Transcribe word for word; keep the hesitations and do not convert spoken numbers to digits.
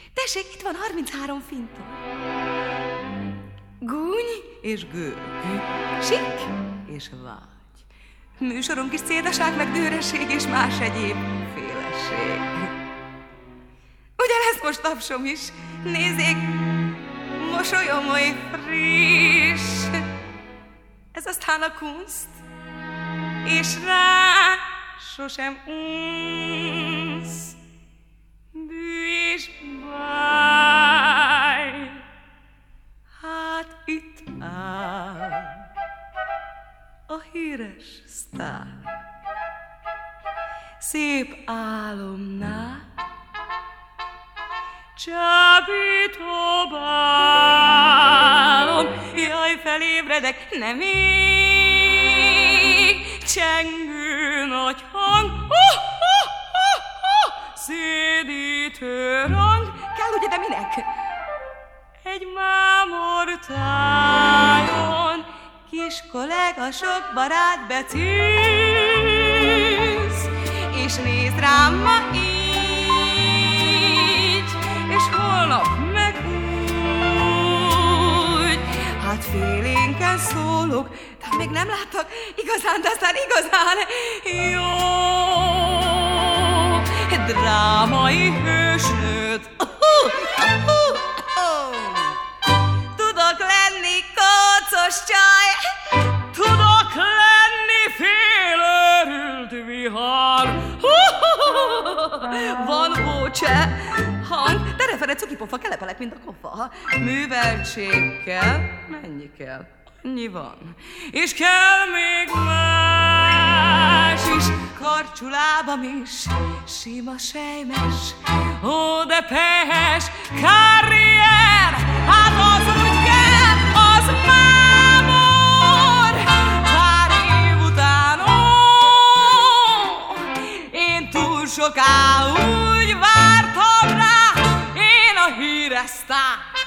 Tessék, itt van harminchárom fintor. Gúny és gőg, sik és vágy. Műsorunk is cédaság, meg dőresség és más egyéb félesség. Ugye lesz most tapsom is? Nézzék, mosolyom oly friss. Ez aztán a kunst, és rá sosem unsz. Bű és báj, hát itt áll a híres sztár. Szép álomnál csábító bálom, jaj, felébredek, nem még csengő nagy hang, oh, oh, oh, oh, szédítő rang. Kell ugye, de minek? Egy mámortájon kis kollega sok barát becíz, és néz rám ma így, és holnap meg úgy. Hát félénken szólok, de még nem láttak igazán, de aztán igazán jó drámai hősnőt. Tudok lenni kócos csaj, tudok lenni félőrült vihar. Van bócse hang, de refere cukipofa, kelepelek, mint a kofa. Műveltség kell, mennyi kell? Annyi van. És kell még más is, karcsú lábam is, sima sejmes, ó, de pehes karrier, hát az úgy kell, az mámor. Pár év után, ó, én túl soká úgy vártam rá, én a híres sztár.